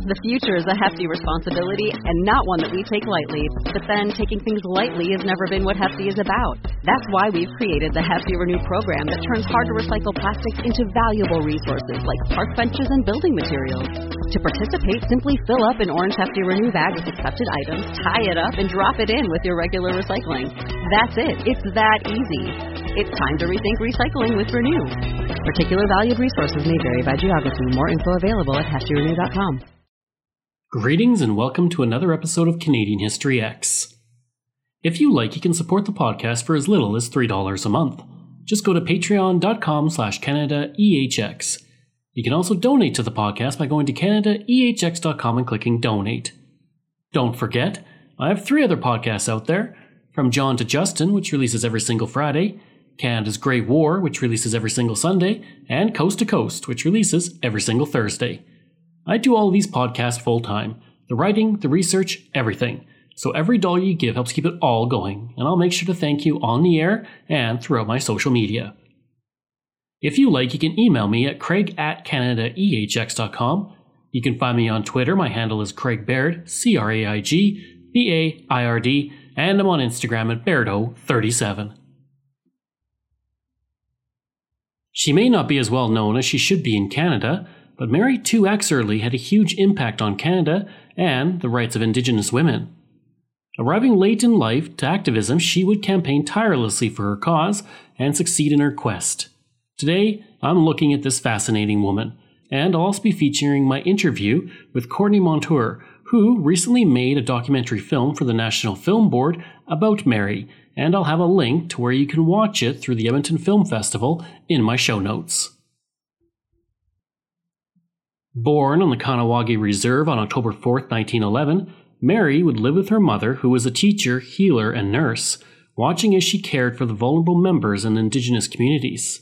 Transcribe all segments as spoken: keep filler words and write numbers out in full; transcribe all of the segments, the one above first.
The future is a hefty responsibility and not one that we take lightly. But then, taking things lightly has never been what Hefty is about. That's why we've created the Hefty Renew program that turns hard-to-recycle plastics into valuable resources like park benches and building materials. To participate, simply fill up an orange Hefty Renew bag with accepted items, tie it up, and drop it in with your regular recycling. That's it. It's that easy. It's time to rethink recycling with Renew. Particular valued resources may vary by geography. More info available at hefty renew dot com. Greetings and welcome to another episode of Canadian History X. If you like, you can support the podcast for as little as three dollars a month. Just go to patreon.com slash CanadaEHX. You can also donate to the podcast by going to Canada E H X dot com and clicking Donate. Don't forget, I have three other podcasts out there. From John to Justin, which releases every single Friday, Canada's Great War, which releases every single Sunday, and Coast to Coast, which releases every single Thursday. I do all of these podcasts full-time. The writing, the research, everything. So every dollar you give helps keep it all going, and I'll make sure to thank you on the air and throughout my social media. If you like, you can email me at craig at Canada E H X dot com. You can find me on Twitter. My handle is Craig Baird, C R A I G B A I R D, and I'm on Instagram at Bairdo thirty-seven. She may not be as well known as she should be in Canada, but Mary two Exerly had a huge impact on Canada and the rights of Indigenous women. Arriving late in life to activism, she would campaign tirelessly for her cause and succeed in her quest. Today, I'm looking at this fascinating woman, and I'll also be featuring my interview with Courtney Montour, who recently made a documentary film for the National Film Board about Mary, and I'll have a link to where you can watch it through the Edmonton Film Festival in my show notes. Born on the Kahnawake Reserve on October fourth, nineteen eleven, Mary would live with her mother, who was a teacher, healer, and nurse, watching as she cared for the vulnerable members in Indigenous communities.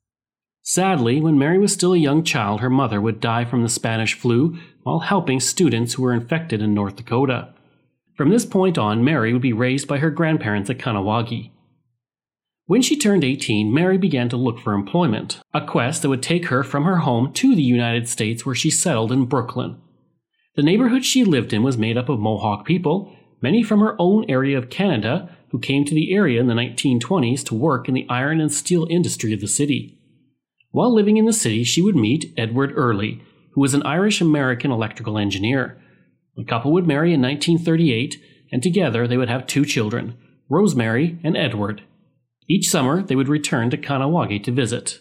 Sadly, when Mary was still a young child, her mother would die from the Spanish flu while helping students who were infected in North Dakota. From this point on, Mary would be raised by her grandparents at Kahnawake. When she turned eighteen, Mary began to look for employment, a quest that would take her from her home to the United States, where she settled in Brooklyn. The neighborhood she lived in was made up of Mohawk people, many from her own area of Canada, who came to the area in the nineteen twenties to work in the iron and steel industry of the city. While living in the city, she would meet Edward Early, who was an Irish-American electrical engineer. The couple would marry in nineteen thirty-eight, and together they would have two children, Rosemary and Edward. Each summer, they would return to Kahnawake to visit.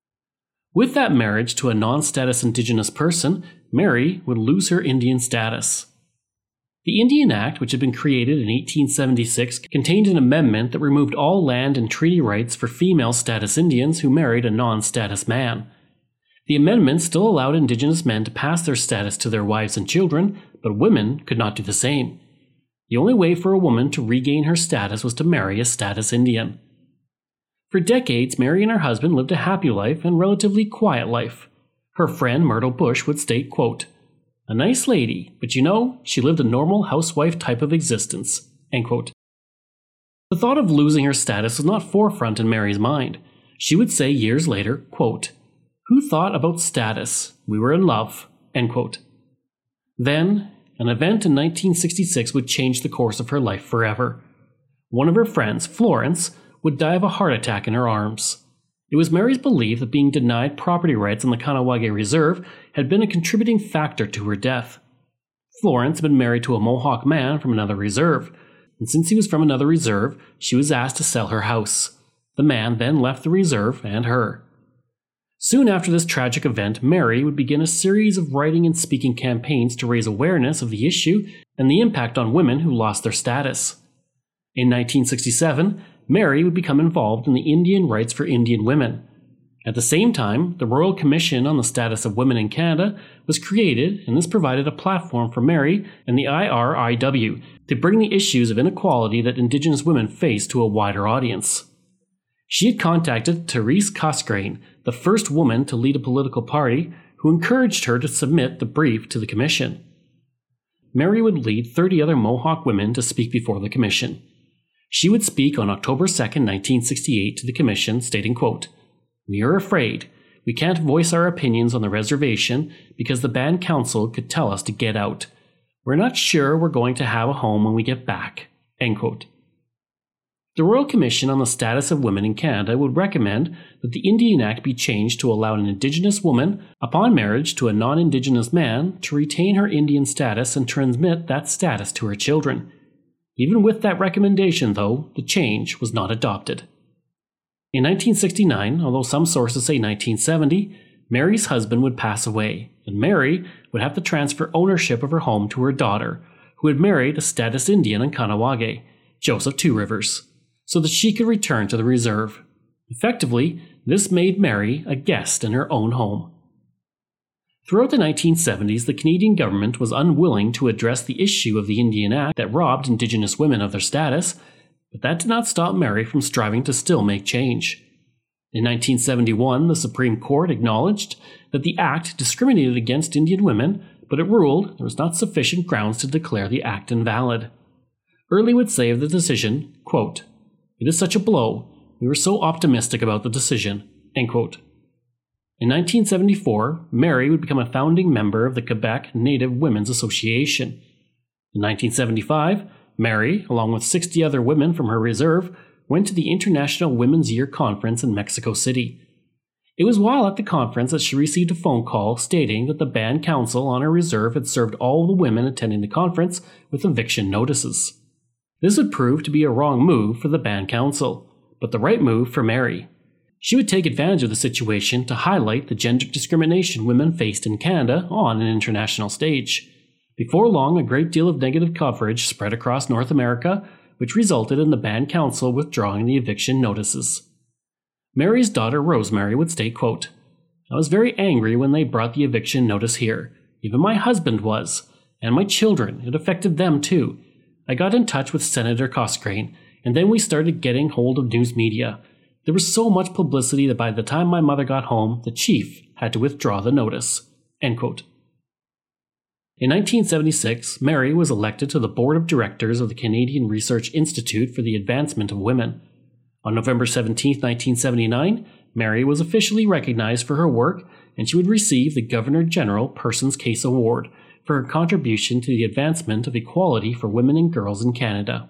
With that marriage to a non-status Indigenous person, Mary would lose her Indian status. The Indian Act, which had been created in eighteen seventy-six, contained an amendment that removed all land and treaty rights for female status Indians who married a non-status man. The amendment still allowed Indigenous men to pass their status to their wives and children, but women could not do the same. The only way for a woman to regain her status was to marry a status Indian. For decades, Mary and her husband lived a happy life and relatively quiet life. Her friend Myrtle Bush would state, quote, "A nice lady, but you know, she lived a normal housewife type of existence," end quote. The thought of losing her status was not forefront in Mary's mind. She would say years later, quote, "Who thought about status? We were in love," end quote. Then, an event in nineteen sixty-six would change the course of her life forever. One of her friends, Florence, would die of a heart attack in her arms. It was Mary's belief that being denied property rights on the Kahnawake Reserve had been a contributing factor to her death. Florence had been married to a Mohawk man from another reserve, and since he was from another reserve, she was asked to sell her house. The man then left the reserve and her. Soon after this tragic event, Mary would begin a series of writing and speaking campaigns to raise awareness of the issue and the impact on women who lost their status. In nineteen sixty-seven, Mary would become involved in the Indian Rights for Indian Women. At the same time, the Royal Commission on the Status of Women in Canada was created, and this provided a platform for Mary and the I R I W to bring the issues of inequality that Indigenous women face to a wider audience. She had contacted Therese Cosgrain, the first woman to lead a political party, who encouraged her to submit the brief to the commission. Mary would lead thirty other Mohawk women to speak before the commission. She would speak on October second, nineteen sixty-eight to the commission, stating, quote, "We are afraid. we can't voice our opinions on the reservation because the band council could tell us to get out. We're not sure we're going to have a home when we get back." End quote. The Royal Commission on the Status of Women in Canada would recommend that the Indian Act be changed to allow an Indigenous woman, upon marriage to a non-Indigenous man, to retain her Indian status and transmit that status to her children. Even with that recommendation, though, the change was not adopted. In nineteen sixty-nine, although some sources say nineteen seventy, Mary's husband would pass away, and Mary would have to transfer ownership of her home to her daughter, who had married a status Indian in Kahnawake, Joseph Two Rivers, so that she could return to the reserve. Effectively, this made Mary a guest in her own home. Throughout the nineteen seventies, the Canadian government was unwilling to address the issue of the Indian Act that robbed Indigenous women of their status, but that did not stop Mary from striving to still make change. In nineteen seventy-one, the Supreme Court acknowledged that the Act discriminated against Indian women, but it ruled there was not sufficient grounds to declare the Act invalid. Early would say of the decision, quote, "It is such a blow. We were so optimistic about the decision." End quote. In nineteen seventy-four, Mary would become a founding member of the Quebec Native Women's Association. In nineteen seventy-five, Mary, along with sixty other women from her reserve, went to the International Women's Year Conference in Mexico City. It was while at the conference that she received a phone call stating that the band council on her reserve had served all the women attending the conference with eviction notices. This would prove to be a wrong move for the band council, but the right move for Mary. She would take advantage of the situation to highlight the gender discrimination women faced in Canada on an international stage. Before long, a great deal of negative coverage spread across North America, which resulted in the band council withdrawing the eviction notices. Mary's daughter Rosemary would state, quote, "I was very angry when they brought the eviction notice here. Even my husband was. And my children. It affected them too. I got in touch with Senator Coscrane, and then we started getting hold of news media. There was so much publicity that by the time my mother got home, the chief had to withdraw the notice." End quote. In nineteen seventy-six, Mary was elected to the board of directors of the Canadian Research Institute for the Advancement of Women. On November seventeenth, nineteen seventy-nine, Mary was officially recognized for her work, and she would receive the Governor-General Person's Case Award for her contribution to the advancement of equality for women and girls in Canada.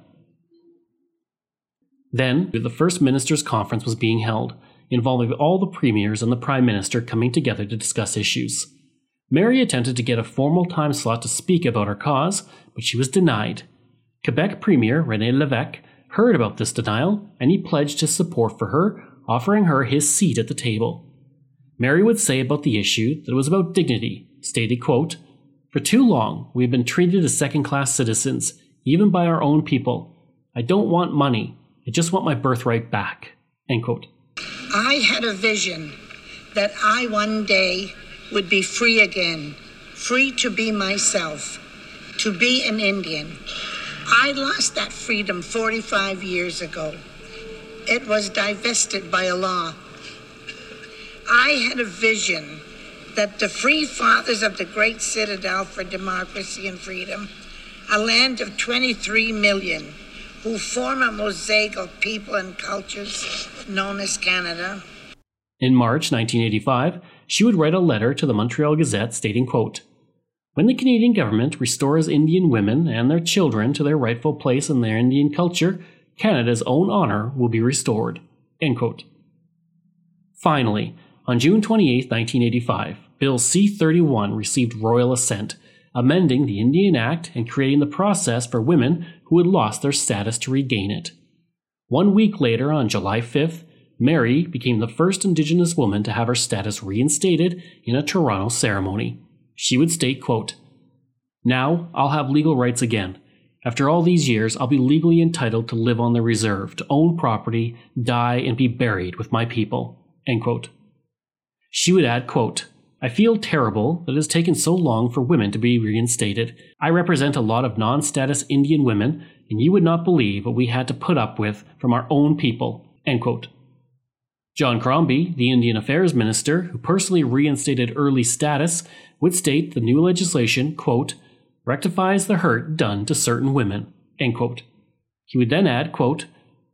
Then, the First Ministers' Conference was being held, involving all the premiers and the Prime Minister coming together to discuss issues. Mary attempted to get a formal time slot to speak about her cause, but she was denied. Quebec Premier René Lévesque heard about this denial, and he pledged his support for her, offering her his seat at the table. Mary would say about the issue that it was about dignity, stated, quote, "For too long, we have been treated as second-class citizens, even by our own people. I don't want money. I just want my birthright back." End quote. I had a vision that I one day would be free again, free to be myself, to be an Indian. I lost that freedom forty-five years ago. It was divested by a law. I had a vision that the free fathers of the great citadel for democracy and freedom, a land of twenty-three million, who form a mosaic of people and cultures known as Canada. In March nineteen eighty-five, she would write a letter to the Montreal Gazette stating, quote, "When the Canadian government restores Indian women and their children to their rightful place in their Indian culture, Canada's own honor will be restored." End quote. Finally, on June twenty-eighth, nineteen eighty-five, Bill C thirty-one received royal assent, amending the Indian Act and creating the process for women who had lost their status to regain it. One week later, on July fifth, Mary became the first Indigenous woman to have her status reinstated in a Toronto ceremony. She would state, quote, "Now I'll have legal rights again. After all these years, I'll be legally entitled to live on the reserve, to own property, die, and be buried with my people." End quote. She would add, quote, "I feel terrible that it has taken so long for women to be reinstated. I represent a lot of non-status Indian women, and you would not believe what we had to put up with from our own people." End quote. John Crombie, the Indian Affairs Minister, who personally reinstated early status, would state the new legislation, quote, "rectifies the hurt done to certain women." End quote. He would then add, quote,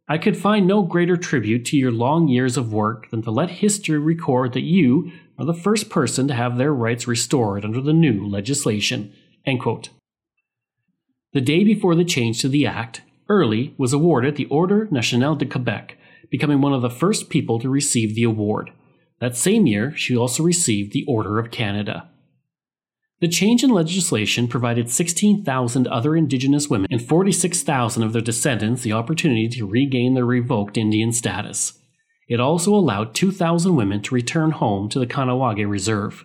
I could find no greater tribute to your long years of work than to let history record that you are the first person to have their rights restored under the new legislation." End quote. The day before the change to the Act, Early was awarded the Ordre National de Quebec, becoming one of the first people to receive the award. That same year, she also received the Order of Canada. The change in legislation provided sixteen thousand other Indigenous women and forty-six thousand of their descendants the opportunity to regain their revoked Indian status. It also allowed two thousand women to return home to the Kahnawake Reserve.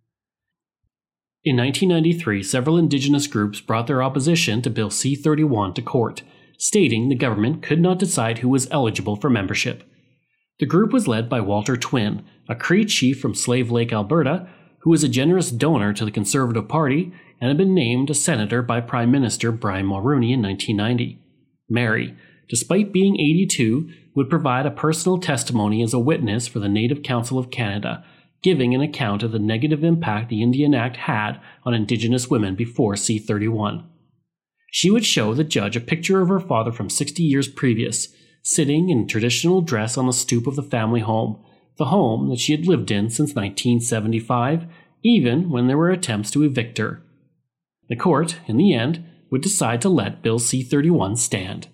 In nineteen ninety-three, several Indigenous groups brought their opposition to Bill C thirty-one to court, stating the government could not decide who was eligible for membership. The group was led by Walter Twin, a Cree chief from Slave Lake, Alberta, who was a generous donor to the Conservative Party and had been named a senator by Prime Minister Brian Mulroney in nineteen ninety. Mary, despite being eighty-two, would provide a personal testimony as a witness for the Native Council of Canada, giving an account of the negative impact the Indian Act had on Indigenous women before C thirty-one. She would show the judge a picture of her father from sixty years previous, sitting in traditional dress on the stoop of the family home, the home that she had lived in since nineteen seventy-five, even when there were attempts to evict her. The court, in the end, would decide to let Bill C thirty-one stand.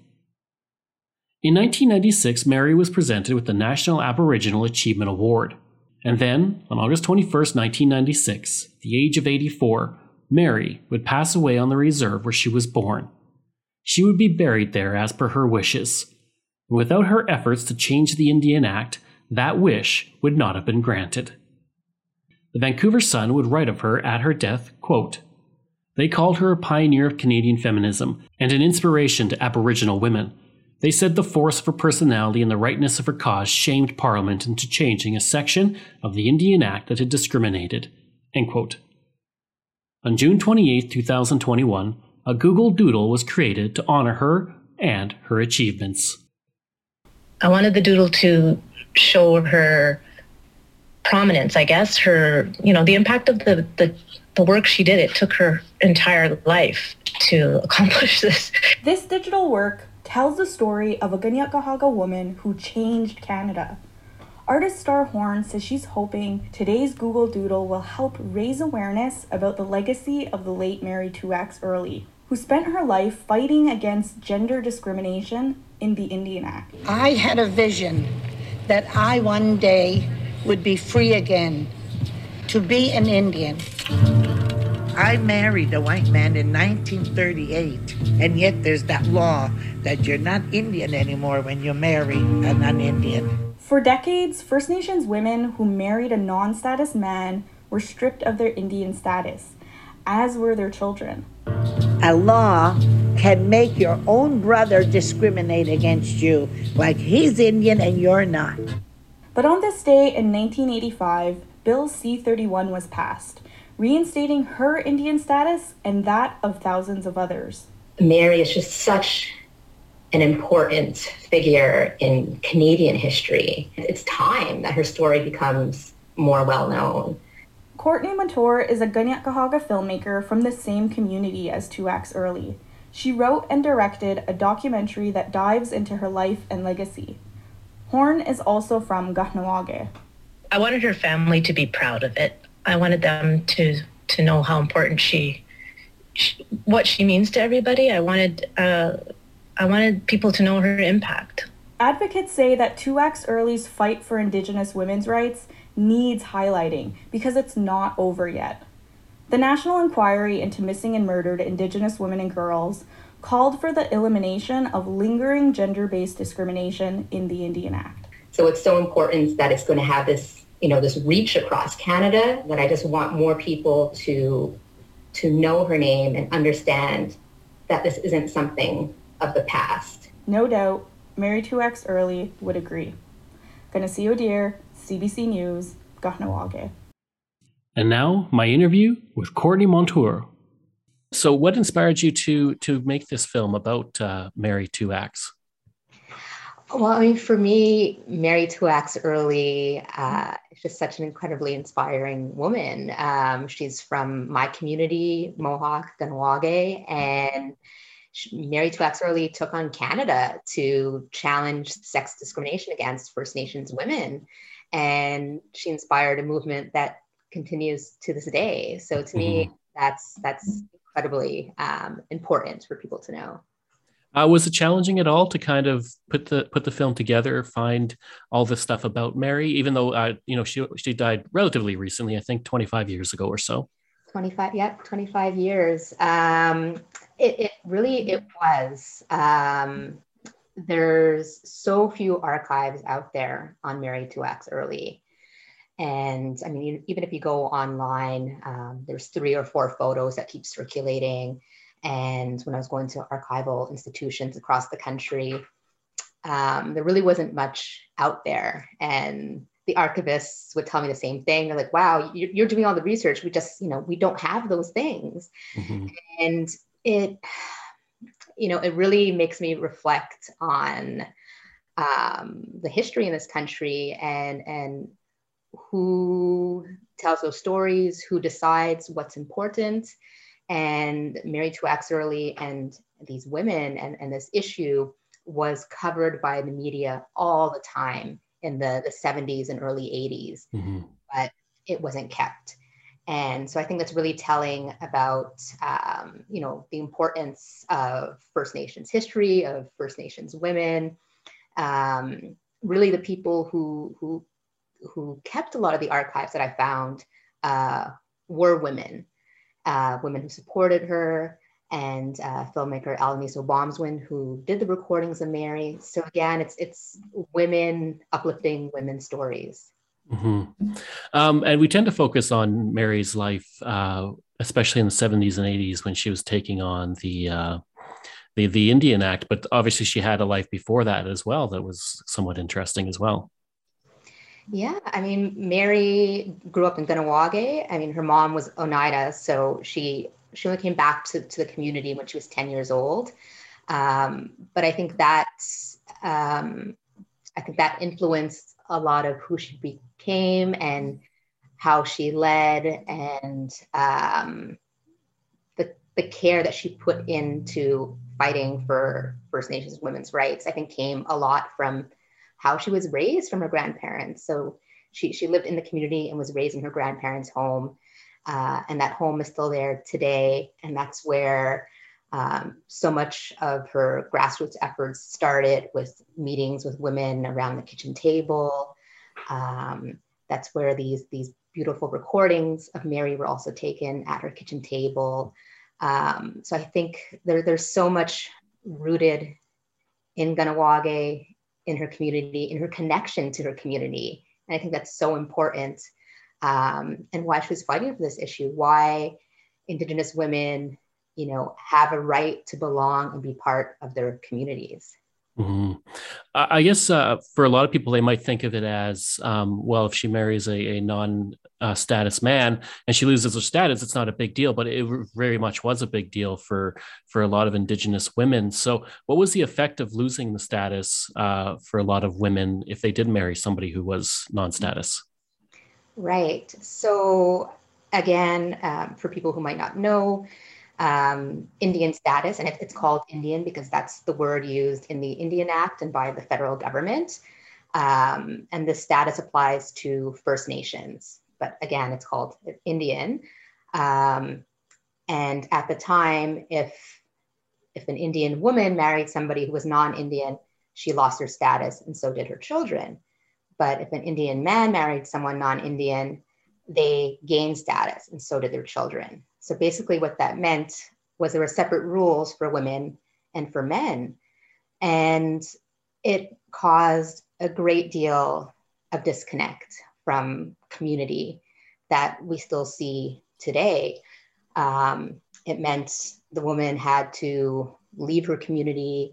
In nineteen ninety-six, Mary was presented with the National Aboriginal Achievement Award. And then, on August twenty-first, nineteen ninety-six, at the age of eighty-four, Mary would pass away on the reserve where she was born. She would be buried there as per her wishes. And without her efforts to change the Indian Act, that wish would not have been granted. The Vancouver Sun would write of her at her death, quote, "They called her a pioneer of Canadian feminism and an inspiration to Aboriginal women. They said the force of her personality and the rightness of her cause shamed Parliament into changing a section of the Indian Act that had discriminated." End quote. On June twenty-eighth, twenty twenty-one, a Google Doodle was created to honor her and her achievements. I wanted the doodle to show her prominence, I guess, her, you know, the impact of the, the, the work she did. It took her entire life to accomplish this. This digital work tells the story of a Kanien'kehá:ka woman who changed Canada. Artist Star Horn says she's hoping today's Google Doodle will help raise awareness about the legacy of the late Mary two Axe Early, who spent her life fighting against gender discrimination in the Indian Act. I had a vision that I one day would be free again, to be an Indian. I married a white man in nineteen thirty-eight, and yet there's that law that you're not Indian anymore when you marry a non-Indian. For decades, First Nations women who married a non-status man were stripped of their Indian status, as were their children. A law can make your own brother discriminate against you, like he's Indian and you're not. But on this day in nineteen eighty-five, Bill C thirty-one was passed, reinstating her Indian status and that of thousands of others. Mary is just such an important figure in Canadian history. It's time that her story becomes more well-known. Courtney Montour is a Kanien'kehá:ka filmmaker from the same community as two Axe Early. She wrote and directed a documentary that dives into her life and legacy. Horn is also from Kahnawake. I wanted her family to be proud of it. I wanted them to to know how important she, she what she means to everybody. I wanted uh, I wanted people to know her impact. Advocates say that two Axe Early's fight for Indigenous women's rights needs highlighting because it's not over yet. The National Inquiry into Missing and Murdered Indigenous Women and Girls called for the elimination of lingering gender-based discrimination in the Indian Act. So it's so important that it's going to have this, you know, this reach across Canada, that I just want more people to to know her name and understand that this isn't something of the past. No doubt, Mary two Axe Early would agree. Ganasi O'Deer, C B C News, Kahnawake. And now, my interview with Courtney Montour. So what inspired you to to make this film about uh, Mary two Axe? Well, I mean, for me, Mary two Axe Early uh, is just such an incredibly inspiring woman. Um, she's from my community, Mohawk, Kahnawake, and Mary Tuax Early took on Canada to challenge sex discrimination against First Nations women. And she inspired a movement that continues to this day. So to me, Mm-hmm. that's that's incredibly um, important for people to know. Uh, was it challenging at all to kind of put the put the film together, find all this stuff about Mary, even though uh, you know she she died relatively recently, I think twenty-five years ago or so. twenty-five, yep, twenty-five years. Um, it, it really, it was. Um, there's so few archives out there on Mary Tuax Early. And I mean, even if you go online, um, there's three or four photos that keep circulating. And when I was going to archival institutions across the country, um, there really wasn't much out there. And the archivists would tell me the same thing. They're like, wow, you're doing all the research. We just, you know, we don't have those things. Mm-hmm. And it, you know, it really makes me reflect on um, the history in this country and, and who tells those stories, who decides what's important. And Mary Tuax Early and these women and, and this issue was covered by the media all the time in the, the seventies and early eighties, mm-hmm. but it wasn't kept. And so I think that's really telling about, um, you know, the importance of First Nations history, of First Nations women, um, really the people who, who, who kept a lot of the archives that I found uh, were women, uh, women who supported her, and uh, filmmaker Alaniso Boumswin, who did the recordings of Mary. So again, it's it's women uplifting women's stories. Mm-hmm. Um, and we tend to focus on Mary's life, uh, especially in the seventies and eighties when she was taking on the, uh, the the Indian Act. But obviously, she had a life before that as well that was somewhat interesting as well. Yeah, I mean, Mary grew up in Kahnawake. I mean, her mom was Oneida, so she she only came back to, to the community when she was ten years old. Um, but I think that um, I think that influenced a lot of who she became and how she led, and um, the the care that she put into fighting for First Nations women's rights. I think came a lot from how she was raised from her grandparents. So she, she lived in the community and was raised in her grandparents' home. Uh, and that home is still there today. And that's where um, so much of her grassroots efforts started, with meetings with women around the kitchen table. Um, that's where these, these beautiful recordings of Mary were also taken at her kitchen table. Um, so I think there, there's so much rooted in Kahnawake, in her community, in her connection to her community. And I think that's so important, um, and why she was fighting for this issue, why Indigenous women, you know, have a right to belong and be part of their communities. Mm-hmm. I guess uh, for a lot of people, they might think of it as, um, well, if she marries a, a non-status uh, man and she loses her status, it's not a big deal, but it very much was a big deal for, for a lot of Indigenous women. So what was the effect of losing the status uh, for a lot of women if they did marry somebody who was non-status? Right. So again, um, for people who might not know, Um, Indian status, and it, it's called Indian because that's the word used in the Indian Act and by the federal government. Um, and this status applies to First Nations, but again, it's called Indian. Um, and at the time, if, if an Indian woman married somebody who was non-Indian, she lost her status, and so did her children. But if an Indian man married someone non-Indian, they gained status, and so did their children. So basically what that meant was there were separate rules for women and for men. And it caused a great deal of disconnect from community that we still see today. Um, it meant the woman had to leave her community,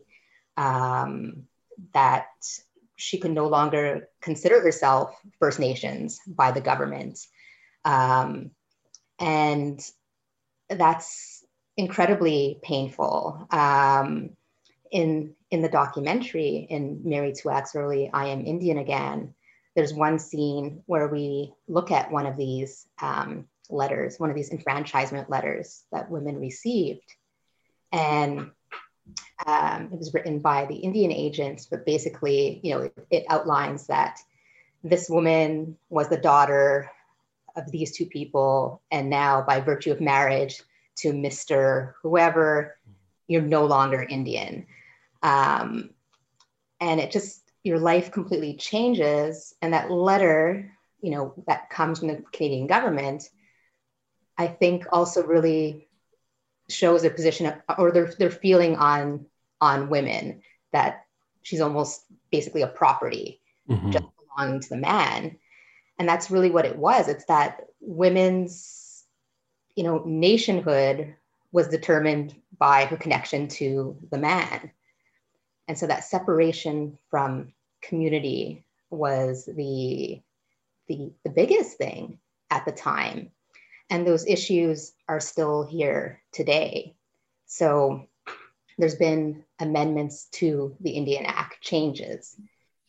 um, that she could no longer consider herself First Nations by the government. Um, and that's incredibly painful. Um, in, in the documentary, in Mary Tuax Early, I Am Indian Again, there's one scene where we look at one of these um, letters, one of these enfranchisement letters that women received. And Um, it was written by the Indian agents, but basically, you know, it, it outlines that this woman was the daughter of these two people, and now by virtue of marriage to Mister whoever, you're no longer Indian. Um, and it just, your life completely changes. And that letter, you know, that comes from the Canadian government, I think also really shows a position of, or their, their feeling on, on women, that she's almost basically a property, mm-hmm. just belonging to the man. And that's really what it was. It's that women's, you know, nationhood was determined by her connection to the man. And so that separation from community was the, the, the biggest thing at the time. And those issues are still here today. So there's been amendments to the Indian Act changes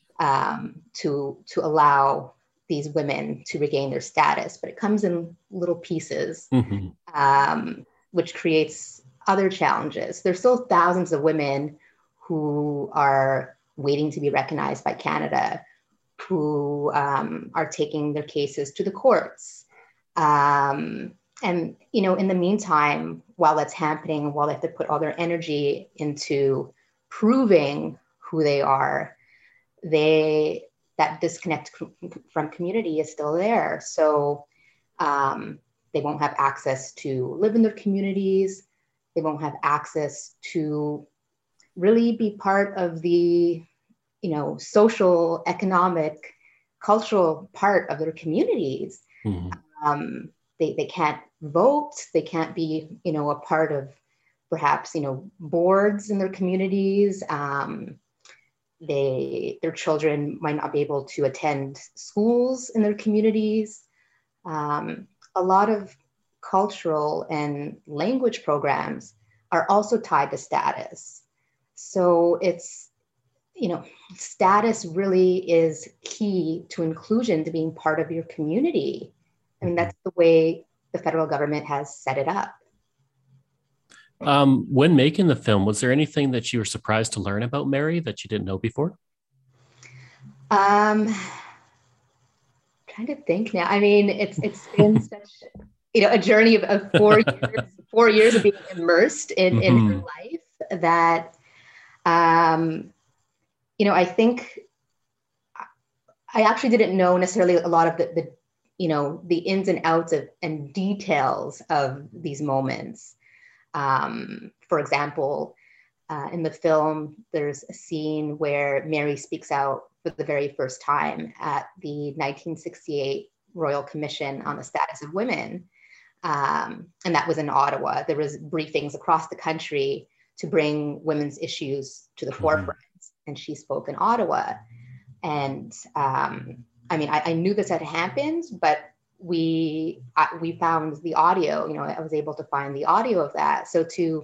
um, to, to allow these women to regain their status, but it comes in little pieces, mm-hmm. um, which creates other challenges. There's still thousands of women who are waiting to be recognized by Canada, who um, are taking their cases to the courts. Um, and, you know, in the meantime, while that's happening, while they have to put all their energy into proving who they are, they, that disconnect from community is still there. So um, they won't have access to live in their communities. They won't have access to really be part of the, you know, social, economic, cultural part of their communities. Mm-hmm. Um, they, they can't vote. They can't be, you know, a part of perhaps, you know, boards in their communities. Um, they, their children might not be able to attend schools in their communities. Um, a lot of cultural and language programs are also tied to status. So it's, you know, status really is key to inclusion, to being part of your community. I mean, that's the way the federal government has set it up. Um, when making the film, was there anything that you were surprised to learn about Mary that you didn't know before? Um, trying to think now. I mean, it's it's been such, you know, a journey of, of four years, four years of being immersed in, mm-hmm. in her life that, um, you know, I think I actually didn't know necessarily a lot of the, the you know, the ins and outs of and details of these moments. Um, for example, uh, in the film, there's a scene where Mary speaks out for the very first time at the nineteen sixty-eight Royal Commission on the Status of Women. Um, and that was in Ottawa. There was briefings across the country to bring women's issues to the mm-hmm. forefront. And she spoke in Ottawa. And um, I mean, I, I knew this had happened, but we I, we found the audio. You know, I was able to find the audio of that. So to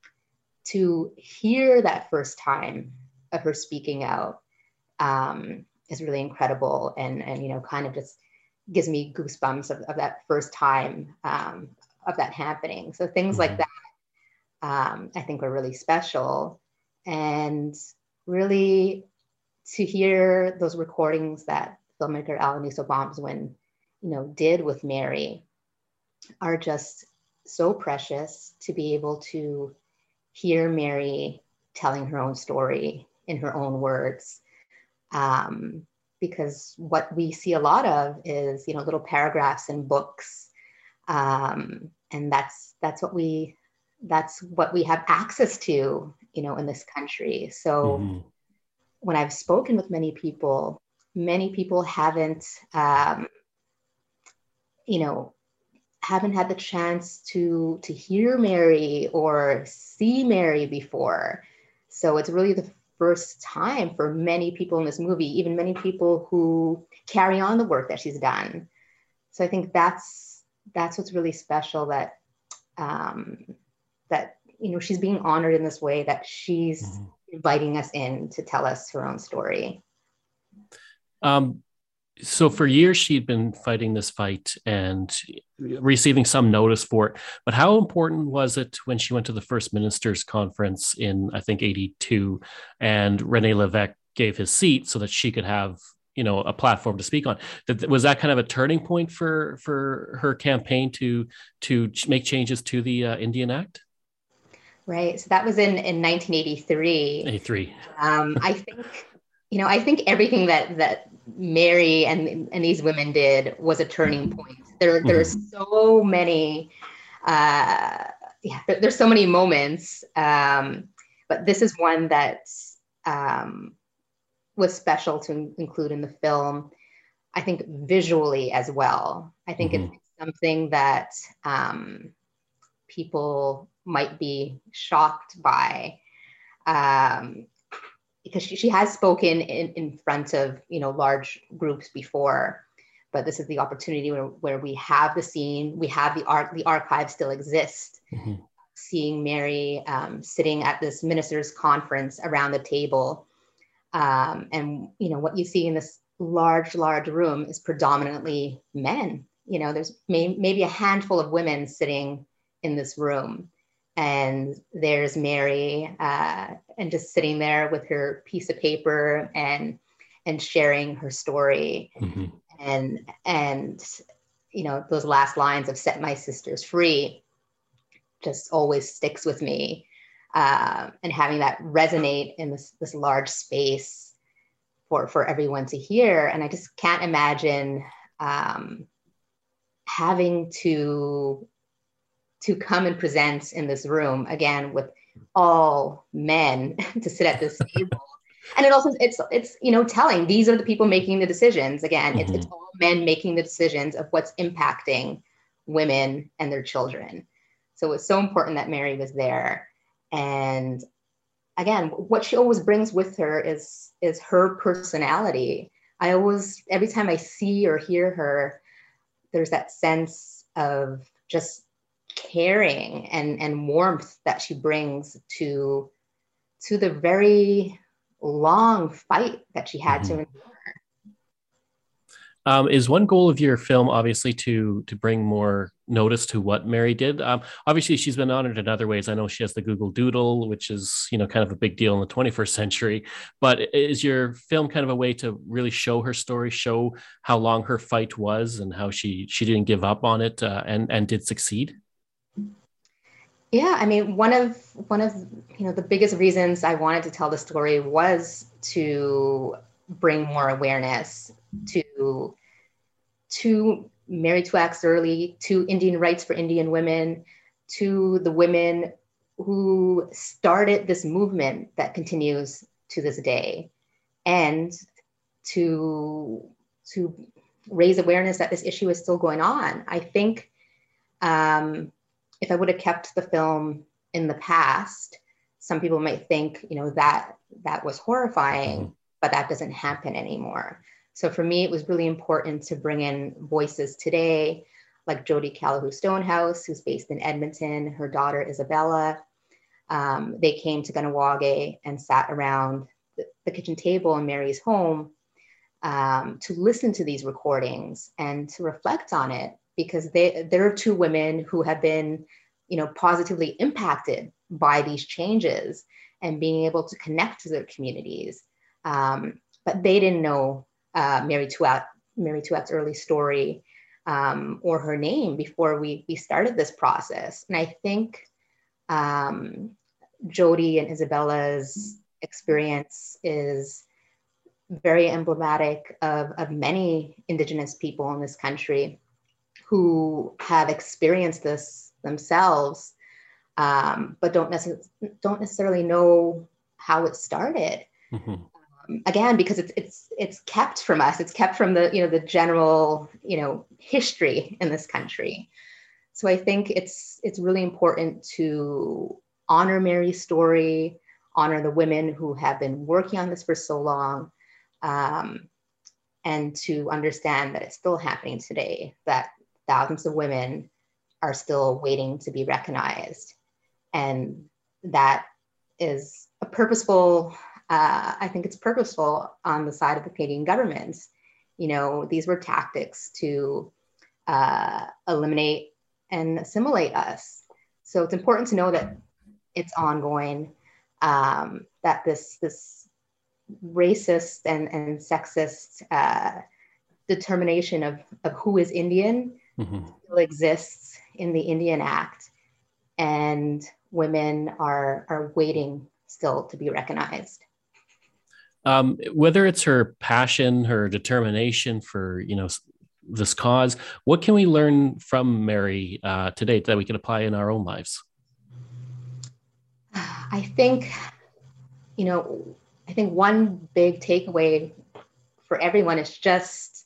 to hear that first time of her speaking out um, is really incredible, and and you know, kind of just gives me goosebumps of, of that first time um, of that happening. So things mm-hmm. like that, um, I think, are really special, and really to hear those recordings that filmmaker Alaniso Bombswin, you know, did with Mary are just so precious, to be able to hear Mary telling her own story in her own words. Um, because what we see a lot of is, you know, little paragraphs in books. Um, and that's, that's what we, that's what we have access to, you know, in this country. So mm-hmm. when I've spoken with many people, many people haven't, um, you know, haven't had the chance to to hear Mary or see Mary before. So it's really the first time for many people in this movie, even many people who carry on the work that she's done. So I think that's that's what's really special, that um, that, you know, she's being honored in this way, that she's mm-hmm. inviting us in to tell us her own story. Um, So for years, she'd been fighting this fight and receiving some notice for it. But how important was it when she went to the First Ministers' Conference in, I think, eighty-two, and René Lévesque gave his seat so that she could have, you know, a platform to speak on? That was that kind of a turning point for for her campaign to to make changes to the uh, Indian Act? Right. So that was in, in nineteen eighty-three. eighty-three. Um, I think, you know, I think everything that that Mary and and these women did was a turning point. There, there's mm-hmm. so many, uh, yeah, there, there's so many moments, um, but this is one that um, was special to include in the film. I think visually as well. I think mm-hmm. it's something that um, people might be shocked by. Um, because she, she has spoken in, in front of, you know, large groups before, but this is the opportunity where, where we have the scene, we have the art, the archive still exists. Mm-hmm. Seeing Mary um, sitting at this ministers' conference around the table. Um, and, you know, what you see in this large, large room is predominantly men. You know, there's may, maybe a handful of women sitting in this room. And there's Mary uh, and just sitting there with her piece of paper and and sharing her story. Mm-hmm. And, and, you know, those last lines of "set my sisters free" just always sticks with me. Uh, and having that resonate in this, this large space for, for everyone to hear. And I just can't imagine um, having to to come and present in this room again with all men to sit at this table. And it also, it's, it's, you know, telling these are the people making the decisions. Again, mm-hmm. it's, it's all men making the decisions of what's impacting women and their children. So it's so important that Mary was there. And again, what she always brings with her is, is her personality. I always, every time I see or hear her, there's that sense of just caring and, and warmth that she brings to, to the very long fight that she had mm-hmm. to endure. Um, is one goal of your film obviously to to bring more notice to what Mary did? Um, obviously, she's been honored in other ways. I know she has the Google Doodle, which is, you know, kind of a big deal in the twenty-first century. But is your film kind of a way to really show her story, show how long her fight was, and how she she didn't give up on it uh, and and did succeed? Yeah, I mean, one of one of you know the biggest reasons I wanted to tell the story was to bring more awareness to to Mary Tuak's early, to Indian rights for Indian women, to the women who started this movement that continues to this day, and to to raise awareness that this issue is still going on. I think um, if I would have kept the film in the past, some people might think, you know, that that was horrifying, but that doesn't happen anymore. So for me, it was really important to bring in voices today, like Jody Calahoo Stonehouse, who's based in Edmonton, her daughter Isabella. Um, they came to Kahnawake and sat around the, the kitchen table in Mary's home um, to listen to these recordings and to reflect on it, because they, there are two women who have been, you know, positively impacted by these changes and being able to connect to their communities. Um, but they didn't know uh, Mary Tuak, Mary Tuak's early story um, or her name before we, we started this process. And I think um, Jody and Isabella's experience is very emblematic of, of many Indigenous people in this country who have experienced this themselves, um, but don't, necess- don't necessarily know how it started. Mm-hmm. Um, again, because it's it's it's kept from us. It's kept from the you know the general you know history in this country. So I think it's it's really important to honor Mary's story, honor the women who have been working on this for so long, um, and to understand that it's still happening today. That thousands of women are still waiting to be recognized, and that is a purposeful. Uh, I think it's purposeful on the side of the Canadian government. You know, these were tactics to uh, eliminate and assimilate us. So it's important to know that it's ongoing, um, that this this racist and, and sexist uh, determination of, of who is Indian mm-hmm. still exists in the Indian Act, and women are are waiting still to be recognized. Um, whether it's her passion, her determination for, you know, this cause, what can we learn from Mary uh, today that we can apply in our own lives? I think, you know, I think one big takeaway for everyone is just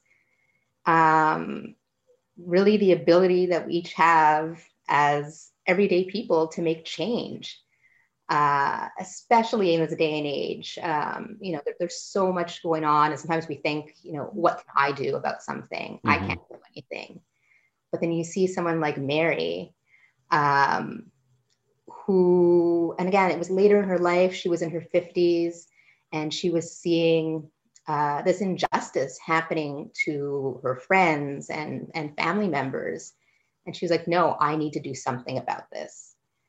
um, really the ability that we each have as everyday people to make change. Uh, especially in this day and age, um, you know, there, there's so much going on, and sometimes we think, you know, what can I do about something? Mm-hmm. I can't do anything. But then you see someone like Mary, um, who, and again, it was later in her life, she was in her fifties, and she was seeing uh, this injustice happening to her friends and, and family members. And she was like, no, I need to do something about this.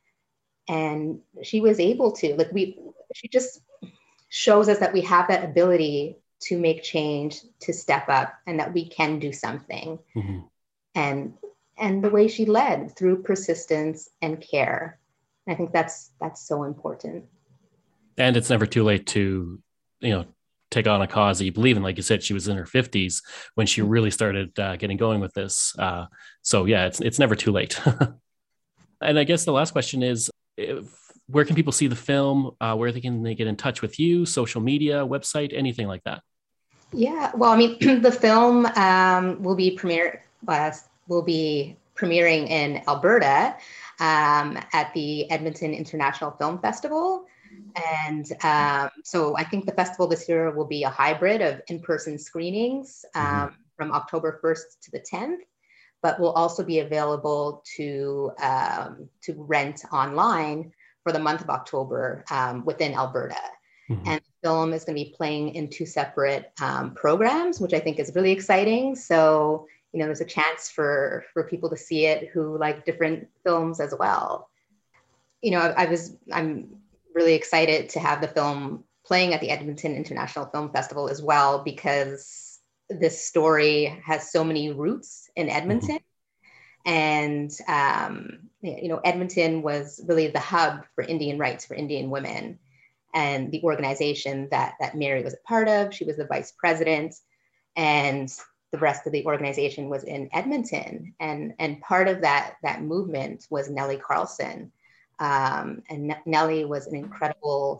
And she was able to, like we, she just shows us that we have that ability to make change, to step up, and that we can do something. Mm-hmm. And, and the way she led through persistence and care. And I think that's, that's so important. And it's never too late to, you know, take on a cause that you believe in. Like you said, she was in her fifties when she really started uh, getting going with this. Uh, so yeah, it's, it's never too late. And I guess the last question is, If, where can people see the film? Uh, where they can they get in touch with you? Social media, website, anything like that? Yeah, well, I mean, the film um, will be premiere uh, will be premiering in Alberta um, at the Edmonton International Film Festival, and um, so I think the festival this year will be a hybrid of in-person screenings um, mm-hmm. from October first to the tenth. But will also be available to um, to rent online for the month of October um, within Alberta. Mm-hmm. And the film is going to be playing in two separate um, programs, which I think is really exciting. So, you know, there's a chance for, for people to see it who like different films as well. You know, I, I was, I'm really excited to have the film playing at the Edmonton International Film Festival as well, because this story has so many roots in Edmonton. Mm-hmm. And, um, you know, Edmonton was really the hub for Indian rights for Indian women, and the organization that, that Mary was a part of. She was the vice president, and the rest of the organization was in Edmonton. And, and part of that, that movement was Nellie Carlson. Um, and N- Nellie was an incredible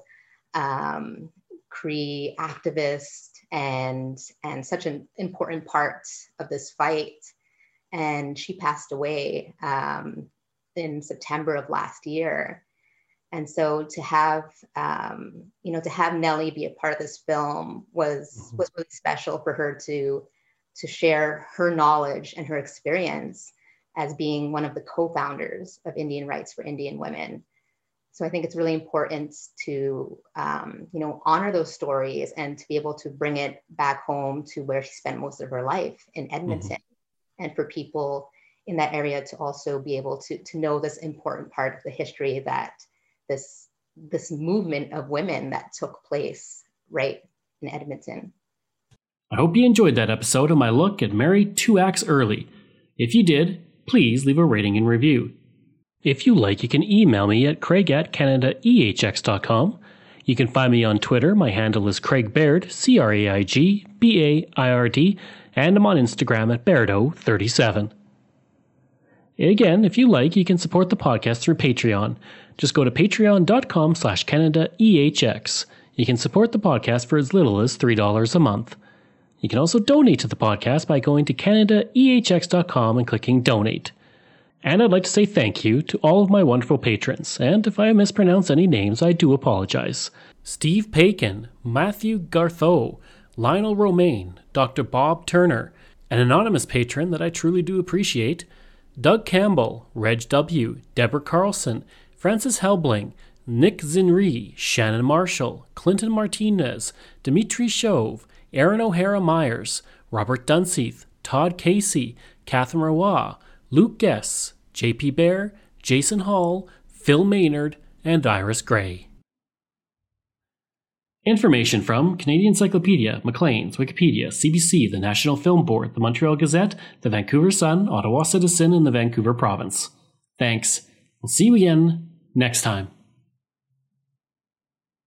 um, Cree activist, and and such an important part of this fight. And she passed away um, in September of last year. And so to have, um, you know, to have Nellie be a part of this film was mm-hmm. was really special for her to to share her knowledge and her experience as being one of the co-founders of Indian Rights for Indian Women. So I think it's really important to, um, you know, honor those stories and to be able to bring it back home to where she spent most of her life in Edmonton, mm-hmm. and for people in that area to also be able to, to know this important part of the history, that this, this movement of women that took place right in Edmonton. I hope you enjoyed that episode of my look at Mary two acts early. If you did, please leave a rating and review. If you like, you can email me at craig at canada e h x dot com. You can find me on Twitter. My handle is Craig Baird, C R A I G B A I R D, and I'm on Instagram at Bairdo thirty-seven. Again, if you like, you can support the podcast through Patreon. Just go to patreon.com slash Canada EHX. You can support the podcast for as little as three dollars a month. You can also donate to the podcast by going to canada e h x dot com and clicking Donate. And I'd like to say thank you to all of my wonderful patrons, and if I mispronounce any names, I do apologize. Steve Pakin, Matthew Gartho, Lionel Romaine, Doctor Bob Turner, an anonymous patron that I truly do appreciate, Doug Campbell, Reg W., Deborah Carlson, Francis Helbling, Nick Zinri, Shannon Marshall, Clinton Martinez, Dimitri Chauve, Aaron O'Hara Myers, Robert Dunseith, Todd Casey, Catherine Roy, Luke Guess, J P Bear, Jason Hall, Phil Maynard, and Iris Gray. Information from Canadian Encyclopedia, Maclean's, Wikipedia, C B C, the National Film Board, the Montreal Gazette, the Vancouver Sun, Ottawa Citizen, and the Vancouver Province. Thanks. We'll see you again next time.